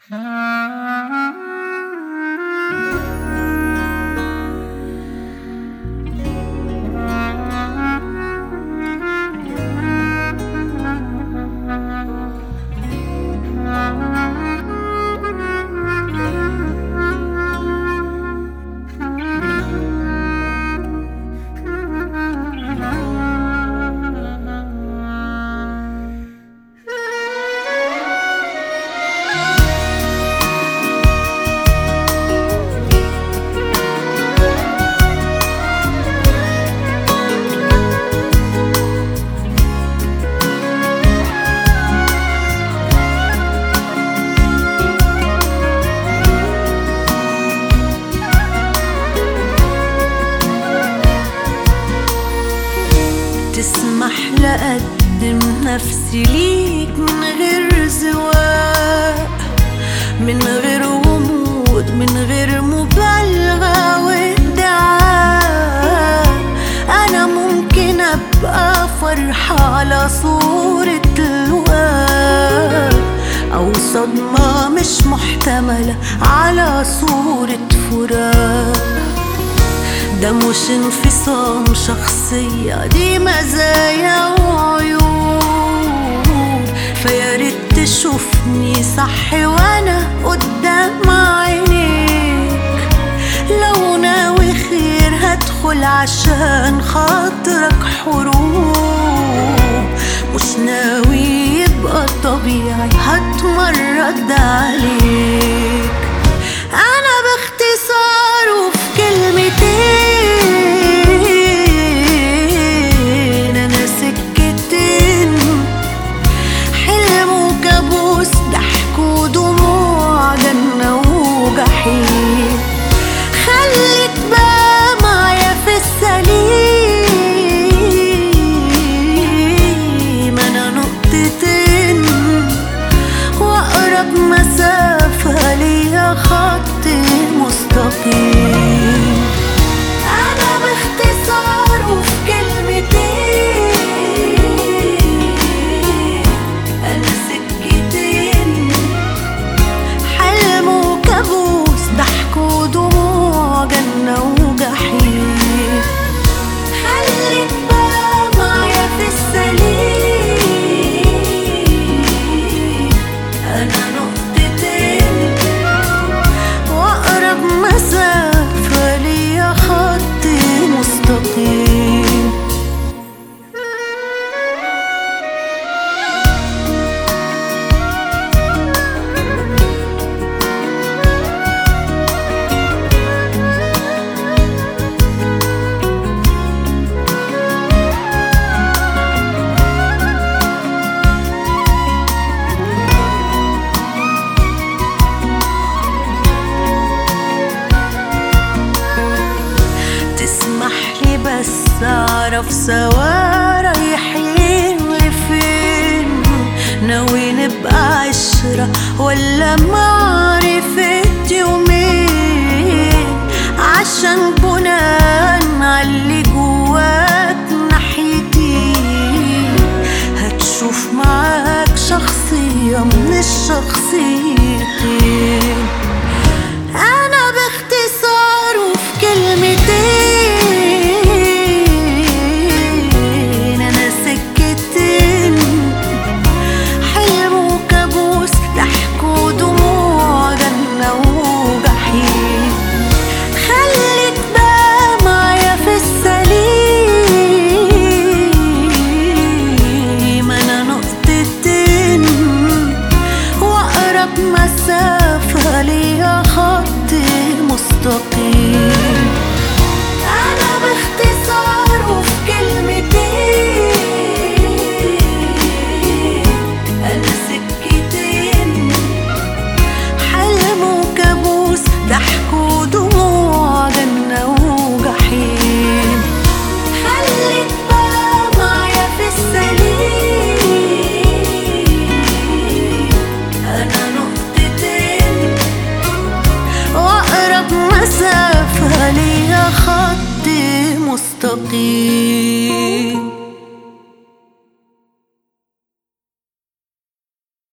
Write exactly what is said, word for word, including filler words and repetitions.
تسمح لأقدم نفسي ليك من غير زواق، من غير غموض، من غير مبالغة وادعاء. أنا ممكن أبقى فرحة على صورة لواء، أو صدمة مش محتملة على صورة فراق. ده مش انفصام شخصية، دي مزايا وعيوب. فياريت تشوفني صح وانا قدام عينيك. لو ناوي خير هدخل عشان خاطرك حروب، مش ناوي يبقى طبيعي هتمرد عليك. أنا باختصار وفي كلمتين، أنا سكتين، حلم وكابوس، ضحك ودموع، جنة وجحيم. خليك بقى معايا في السليم، أنا نقطتين وأقرب مسافة ليا خط مستقيم. أنا باختصار وفي كلمتين، أنا سكتين، حلم وكابوس، ضحك ودموع، جنة وجحيم. خليك بقى معايا في السليم، أنا نقطتين وأقرب مسافة ليا خط مستقيم. تسمحلي بس أعرف سوا رايحين لفين؟ ناوي نبقى عشرة ولا معرفة يومين؟ عشان بناء عاللي جواك ناحيتي هتشوف معاك شخصية من الشخصيتين. أنا باختصار وفي كلمتين، أنا سكتين، حلم وكابوس، ضحك ودموع، جنة وجحيم. خليك بقى معايا في السليم، أنا نقطتين وأقرب مسافة ليا خط مستقيم. أنا باختصار وفي كلمتين، أنا سكتين، حلم وكابوس، ضحك ودموع، جنة وجحيم. خليك بقى معايا في السليم، أنا نقطتين وأقرب مسافة ليا خط مستقيم.